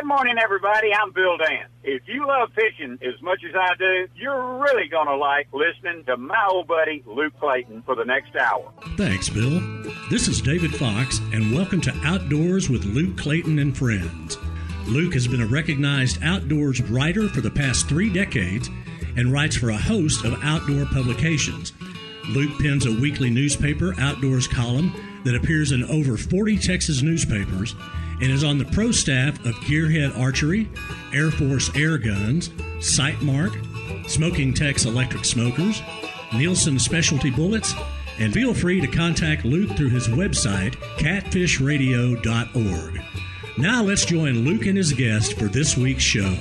Good morning, everybody. I'm Bill Dan. If you love fishing as much as I do, you're really going to like listening to my old buddy, Luke Clayton, for the next hour. Thanks, Bill. This is David Fox, and welcome to Outdoors with Luke Clayton and Friends. Luke has been a recognized outdoors writer for the past 3 decades and writes for a host of outdoor publications. Luke pens a weekly newspaper outdoors column that appears in over 40 Texas newspapers and is on the pro staff of Gearhead Archery, Air Force Air Guns, Sightmark, Smoking Tex Electric Smokers, Nielsen Specialty Bullets, and feel free to contact Luke through his website, catfishradio.org. Now let's join Luke and his guest for this week's show.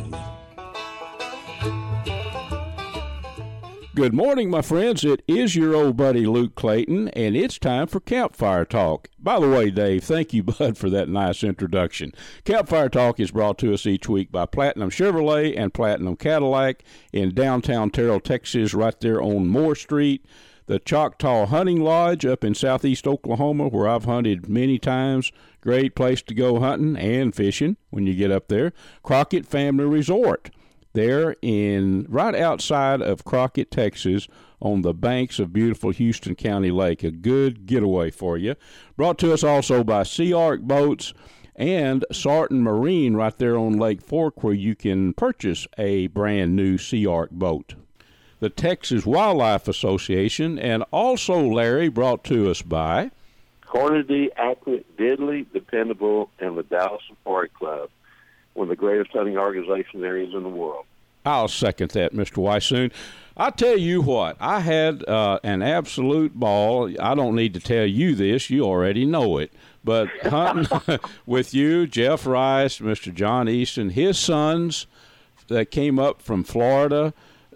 Good morning, my friends. It is your old buddy Luke Clayton, and it's time for Campfire Talk. By the way, Dave, thank you, bud, for that nice introduction. Campfire Talk is brought to us each week by Platinum Chevrolet and Platinum Cadillac in downtown Terrell, Texas, right there on Moore Street. The Choctaw Hunting Lodge up in southeast Oklahoma, where I've hunted many times. Great place to go hunting and fishing when you get up there. Crockett Family Resort. There right outside of Crockett, Texas, on the banks of beautiful Houston County Lake. A good getaway for you. Brought to us also by Sea Arc Boats and Sarton Marine right there on Lake Fork, where you can purchase a brand new Sea Arc boat. The Texas Wildlife Association, and also, Larry, brought to us by Hornady, Accurate, Diddley, Dependable, and the Dallas Safari Club. One of the greatest hunting organization areas in the world. I'll second that, Mr. Weissoon. I tell you what, I had an absolute ball. I don't need to tell you this. You already know it. But hunting with you, Jeff Rice, Mr. John Easton, his sons that came up from Florida,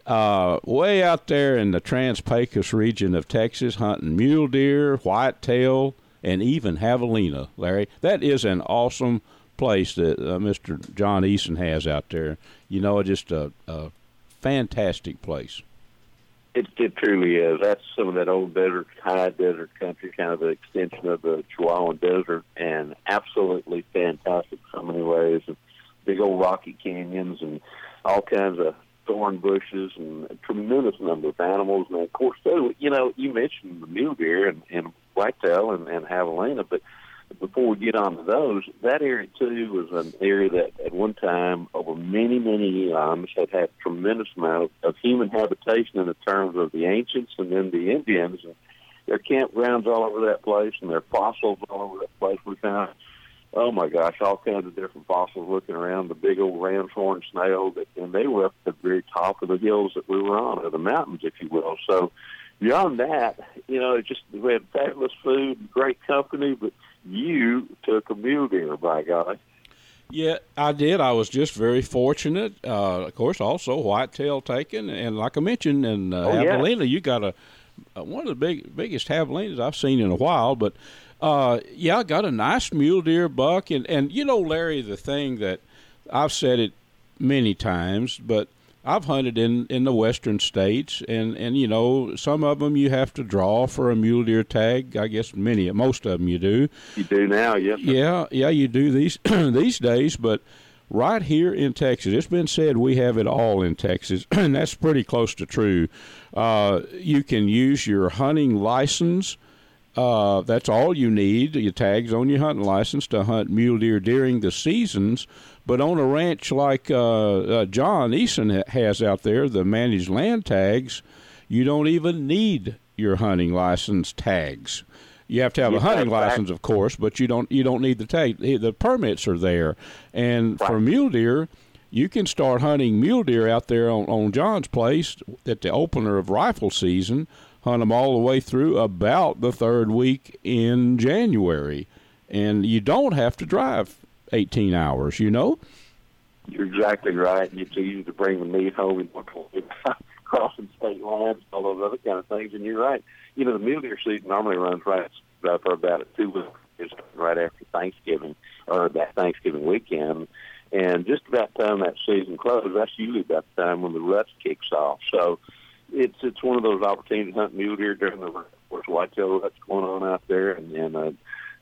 way out there in the Trans-Pecos region of Texas, hunting mule deer, whitetail, and even javelina, Larry. That is an awesome place that Mr. John Easton has out there. You know, just a fantastic place. It truly is. That's some of that old desert, high desert country, kind of an extension of the Chihuahuan Desert, and absolutely fantastic in so many ways. And big old rocky canyons and all kinds of thorn bushes and a tremendous number of animals. And, of course, too, you know, you mentioned the mule deer and whitetail and javelina, but before we get on to those, that area, too, was an area that at one time, over many, many eons, had a tremendous amount of human habitation in the terms of the ancients and then the Indians. And there are campgrounds all over that place, and there are fossils all over that place. We found, oh, my gosh, all kinds of different fossils looking around, the big old ram's horn snail, and they were up at the very top of the hills that we were on, or the mountains, if you will. So beyond that, you know, we had fabulous food, great company, but you took a mule deer, by golly. Yeah, I did. I was just very fortunate. Of course, also whitetail taken, and like I mentioned, and javelina. You got one of the biggest javelinas I've seen in a while. But I got a nice mule deer buck, and you know, Larry, the thing that I've said it many times, but I've hunted in the western states, and you know, some of them you have to draw for a mule deer tag. I guess most of them you do. You do now, yes. Yeah, you do these these days. But right here in Texas, it's been said we have it all in Texas, and that's pretty close to true. You can use your hunting license. That's all you need, your tags on your hunting license to hunt mule deer during the seasons. But on a ranch like John Easton has out there, the managed land tags, you don't even need your hunting license tags. You have to have a hunting license, of course, but you don't need the tag. The permits are there. And for mule deer, you can start hunting mule deer out there on John's place at the opener of rifle season, hunt them all the way through about the third week in January. And you don't have to drive 18 hours, you know? You're exactly right. It's easy to bring the meat home and crossing state lines, all those other kind of things. And you're right. You know, the mule deer season normally runs right for about 2 weeks, right after Thanksgiving, or that Thanksgiving weekend. And just about the time that season closes, that's usually about the time when the rut kicks off. So it's one of those opportunities to hunt mule deer during the rut. Of course, whitetail rut's going on out there, and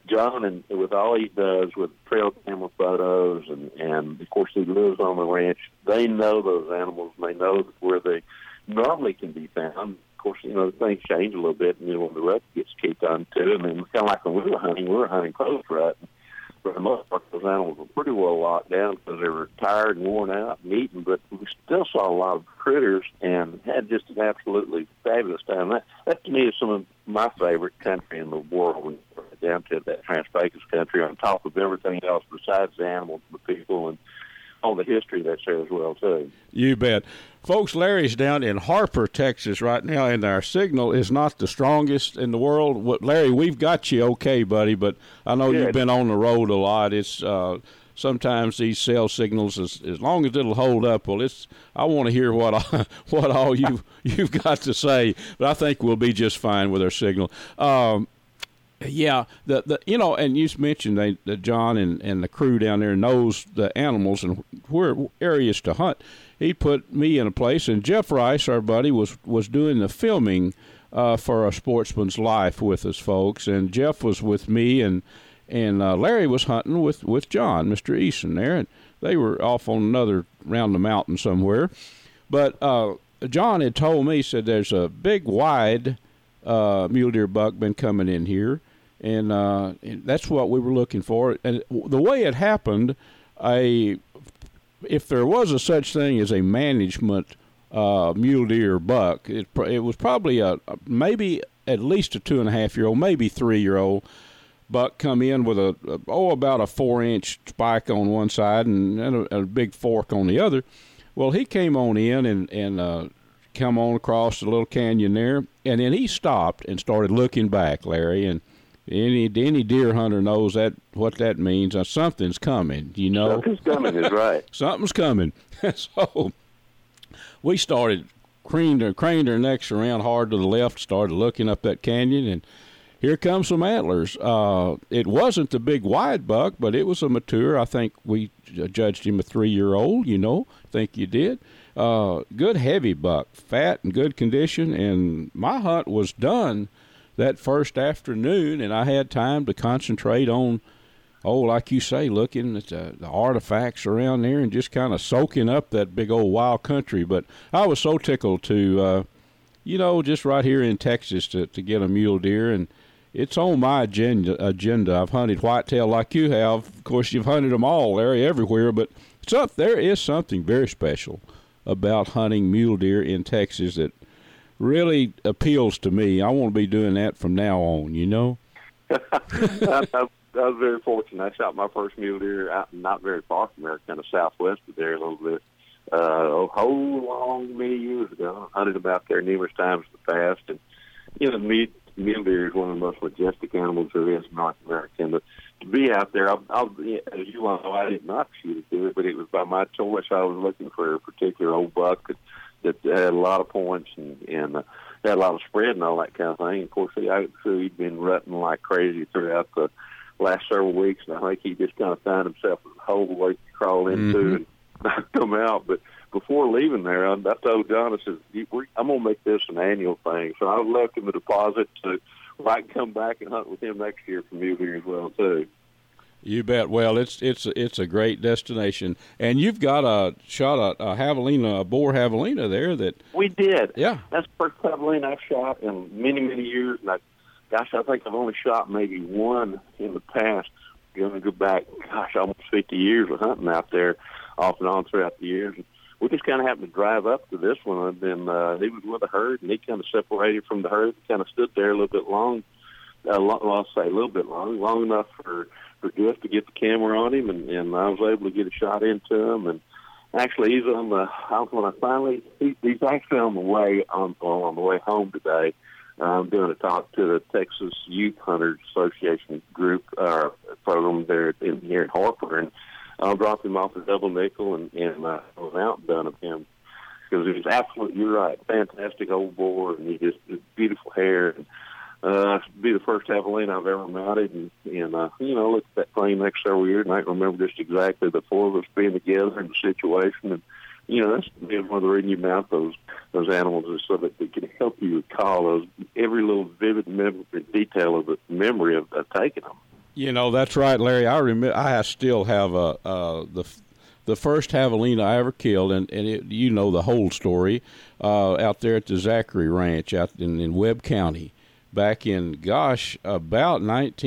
John, and with all he does with trail camera photos, and of course he lives on the ranch, they know those animals, and they know where they normally can be found. Of course, things change a little bit, and when the rut gets kicked on too, and then it's kind of like when we were hunting close rut. For the most part, those animals were pretty well locked down because they were tired and worn out and eaten, but we still saw a lot of critters and had just an absolutely fabulous time. That to me is some of my favorite country in the world, when you're down to that Trans-Pecos country, on top of everything else besides the animals, the people, and all the history that's there as well, too. You bet. Folks, Larry's down in Harper, Texas right now, and our signal is not the strongest in the world. Larry, we've got you okay, buddy, but I know you've been on the road a lot. It's sometimes these cell signals, as long as it'll hold up, I want to hear what all you've got to say, but I think we'll be just fine with our signal. Yeah, and you mentioned that John and the crew down there knows the animals and where areas to hunt. He put me in a place, and Jeff Rice, our buddy, was doing the filming for A Sportsman's Life with us, folks. And Jeff was with me, and Larry was hunting with John, Mr. Eason there, and they were off on another round the mountain somewhere. But John had told me, he said, there's a big wide mule deer buck been coming in here, and that's what we were looking for. And the way it happened, if there was a such thing as a management mule deer buck, it was probably maybe at least a 2.5-year-old, maybe 3-year-old buck come in with about a 4-inch spike on one side and a big fork on the other. Well, he came on in and come on across the little canyon there, and then he stopped and started looking back, Larry, and any deer hunter knows what that means. Something's coming, Something's coming is right. Something's coming. So we started craned our necks around hard to the left, started looking up that canyon, and here comes some antlers. It wasn't the big wide buck, but it was a mature. I think we judged him a 3-year-old, I think you did. Good heavy buck, fat and good condition, and my hunt was done that first afternoon, and I had time to concentrate on, like you say, looking at the artifacts around there and just kind of soaking up that big old wild country. But I was so tickled to, just right here in Texas to get a mule deer, and it's on my agenda. I've hunted whitetail like you have. Of course, you've hunted them all, Larry, everywhere, but there is something very special about hunting mule deer in Texas that really appeals to me. I want to be doing that from now on, I was very fortunate. I shot my first mule deer out not very far from there, kind of southwest of there a little bit, a whole long many years ago. I hunted about there numerous times in the past, and mule deer is one of the most majestic animals there is in North America. And to be out there, as you know, I did not shoot a deer, but it was by my choice. I was looking for a particular old buck that had a lot of points and had a lot of spread and all that kind of thing. Of course, he'd been rutting like crazy throughout the last several weeks, and I think he just kind of found himself a hole where he could crawl into and not come out. But before leaving there, I told John, I said, I'm going to make this an annual thing. So I left him a deposit so I can come back and hunt with him next year from you here as well, too. You bet. Well, it's a great destination, and you've got a javelina, a boar javelina there that we did. Yeah, that's the first javelina I've shot in many years. And I think I've only shot maybe one in the past. You're going to go back, almost 50 years of hunting out there, off and on throughout the years. And we just kind of happened to drive up to this one, and then he was with a herd, and he kind of separated from the herd, kind of stood there a little bit long. I'll say a little bit long enough for Jeff to get the camera on him, and I was able to get a shot into him. And actually, he's on the. He's actually on the way on the way home today. I'm doing a talk to the Texas Youth Hunters Association group program there here in Harper, and I'll drop him off a double nickel and I was outdone of him because it was absolutely. You're right, fantastic old boar, and he just beautiful hair. And, be the first javelina I've ever mounted, and looked at that thing next several years, and I can remember just exactly the four of us being together in the situation, and that's one of the reasons you mount those animals is so that they can help you recall every little vivid detail of the memory of taking them. You know, that's right, Larry. I remember. I still have the first javelina I ever killed, and you know the whole story, out there at the Zachary Ranch out in Webb County, back in, about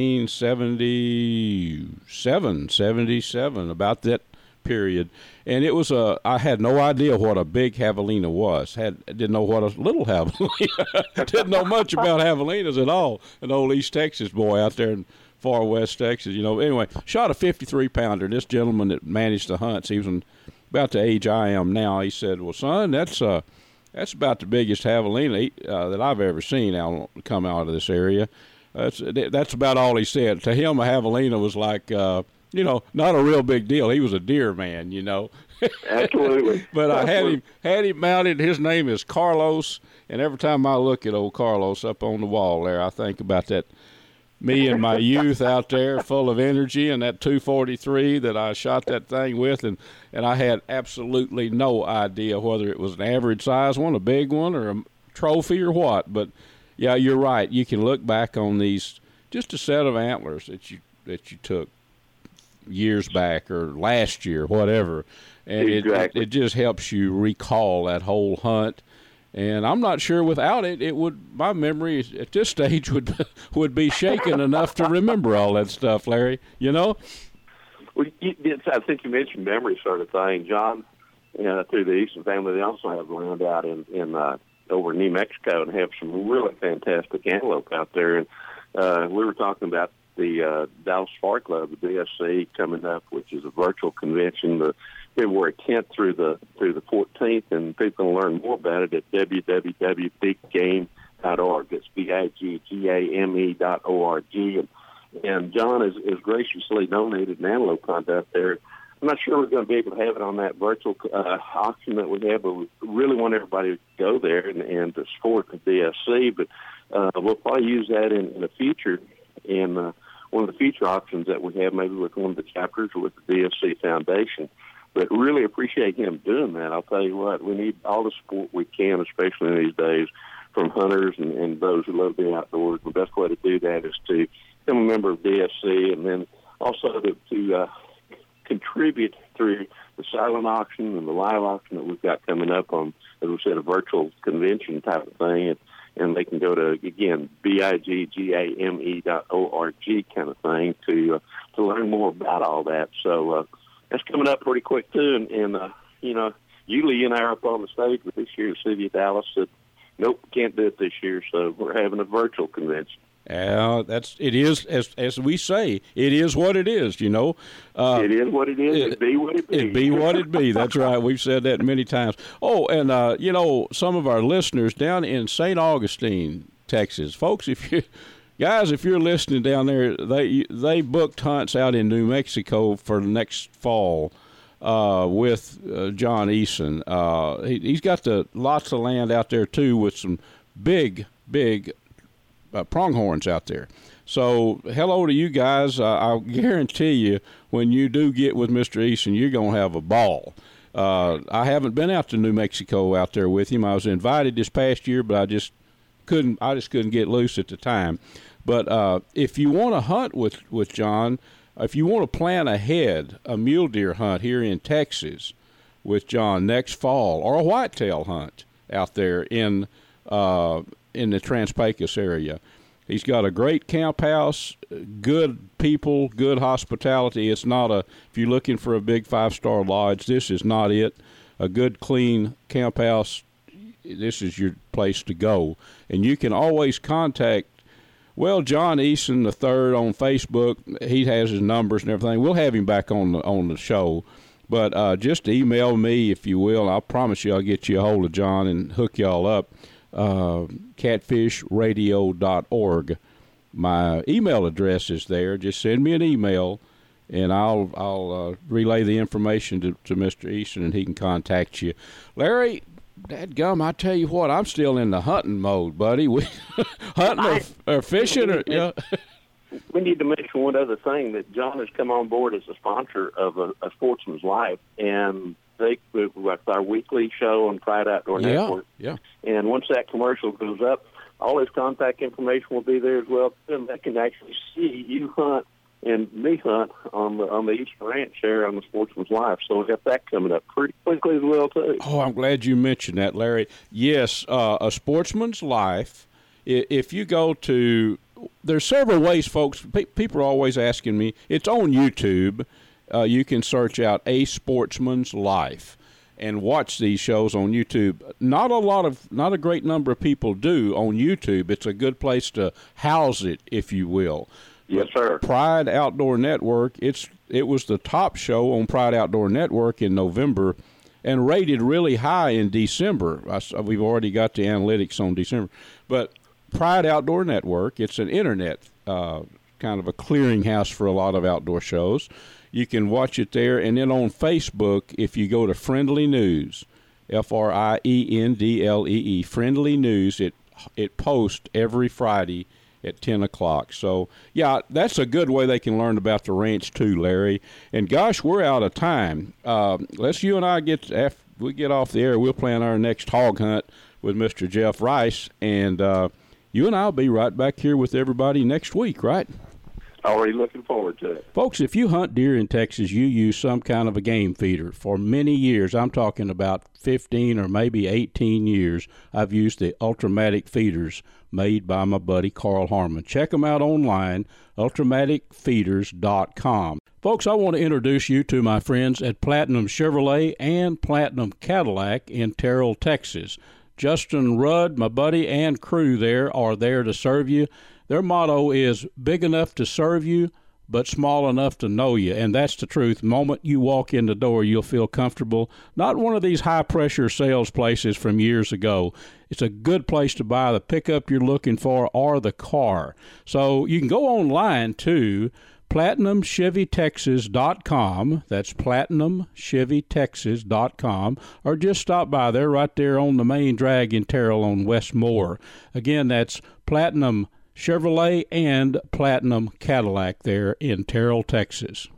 1977, about that period. And it was I had no idea what a big javelina was. Didn't know what a little javelina. Didn't know much about javelinas at all. An old East Texas boy out there in far west Texas, you know. Anyway, shot a 53-pounder. This gentleman that managed the hunts, he was about the age I am now. He said, "Well, son, that's about the biggest javelina that I've ever seen come out of this area." That's about all he said. To him, a javelina was like, you know, not a real big deal. He was a deer man, you know. Absolutely. But I had him mounted. His name is Carlos, and every time I look at old Carlos up on the wall there, I think about that. Me in my youth out there full of energy, and that 243 that I shot that thing with, and I had absolutely no idea whether it was an average size one, a big one, or a trophy or what. But yeah, you're right. You can look back on these, just a set of antlers that you took years back or last year, whatever, and exactly. it just helps you recall that whole hunt. And I'm not sure without it would, my memory at this stage would be shaken enough to remember all that stuff, Larry, you know? Well, I think you mentioned memory sort of thing. John, through the Easton family, they also have land out in over in New Mexico and have some really fantastic antelope out there. And we were talking about the Dallas Safari Club, the DSC, coming up, which is a virtual convention, the February 10th through the 14th, and people can learn more about it at www.biggame.org. It's BIGGAME.org. And John has graciously donated an antelope hunt out there. I'm not sure we're going to be able to have it on that virtual auction that we have, but we really want everybody to go there and to support the DSC. But we'll probably use that in the future, in one of the future auctions that we have, maybe with one of the chapters or with the DSC Foundation. But really appreciate him doing that. I'll tell you what, we need all the support we can, especially in these days, from hunters and those who love the outdoors. The best way to do that is to become a member of DSC, and then also to contribute through the silent auction and the live auction that we've got coming up on, as we said, a virtual convention type of thing. And they can go to, again, BIGGAME.org kind of thing to learn more about all that. So that's coming up pretty quick, too. And Yulee and I are up on the stage with this year. The city of Dallas said, nope, can't do it this year, so we're having a virtual convention. It is, as we say, it is what it is, you know. It is what it is. It be what it be. It be what it be. That's right. We've said that many times. Oh, and, some of our listeners down in St. Augustine, Texas, folks, if you're listening down there, they booked hunts out in New Mexico for next fall with John Eason. He's got lots of land out there, too, with some big pronghorns out there. So hello to you guys. I'll guarantee you when you do get with Mr. Eason, you're going to have a ball. I haven't been out to New Mexico out there with him. I was invited this past year, but I just couldn't get loose at the time. But if you want to hunt with John, if you want to plan ahead a mule deer hunt here in Texas with John next fall, or a whitetail hunt out there in the Trans-Pecos area, he's got a great camp house, good people, good hospitality. It's not if you're looking for a big 5-star lodge, this is not it. A good, clean camp house, this is your place to go. And you can always contact, John Eason III on Facebook. He has his numbers and everything. We'll have him back on the show. But just email me, if you will. I promise you I'll get you a hold of John and hook y'all up. Catfishradio.org. My email address is there. Just send me an email, and I'll relay the information to Mr. Easton, and he can contact you. Larry, dadgum, I tell you what, I'm still in the hunting mode, buddy. We hunting or fishing or We need to mention one other thing, that John has come on board as a sponsor of a Sportsman's Life, and with our weekly show on Pride Outdoor Network. Yeah. And once that commercial goes up, all his contact information will be there as well, and they can actually see you hunt and meat hunt on the Eastern Ranch there on the Sportsman's Life. So we got that coming up pretty quickly as well, too. Oh, I'm glad you mentioned that, Larry. Yes, A Sportsman's Life. If you go to, there's several ways, folks. People are always asking me. It's on YouTube. You can search out A Sportsman's Life and watch these shows on YouTube. Not a great number of people do on YouTube. It's a good place to house it, if you will. Yes, sir. Pride Outdoor Network, it was the top show on Pride Outdoor Network in November and rated really high in December. We've already got the analytics on December. But Pride Outdoor Network, it's an internet kind of a clearinghouse for a lot of outdoor shows. You can watch it there. And then on Facebook, if you go to Friendly News, FRIENDLEE, Friendly News, it posts every Friday at 10 o'clock. So, yeah, that's a good way they can learn about the ranch too, Larry. And, gosh, we're out of time. Let's you and I after we get off the air, we'll plan our next hog hunt with Mr. Jeff Rice. And you and I will be right back here with everybody next week, right? Already looking forward to it. Folks, if you hunt deer in Texas, you use some kind of a game feeder. For many years, I'm talking about 15 or maybe 18 years, I've used the Ultramatic feeders made by my buddy Carl Harmon. Check them out online, ultramaticfeeders.com. Folks, I want to introduce you to my friends at Platinum Chevrolet and Platinum Cadillac in Terrell, Texas. Justin Rudd, my buddy, and crew there are there to serve you. Their motto is big enough to serve you, but small enough to know you. And that's the truth. The moment you walk in the door, you'll feel comfortable. Not one of these high-pressure sales places from years ago. It's a good place to buy the pickup you're looking for or the car. So you can go online to PlatinumChevyTexas.com. That's PlatinumChevyTexas.com. Or just stop by there right there on the main drag in Terrell on West Moore. Again, that's Platinum Chevrolet and Platinum Cadillac there in Terrell, Texas.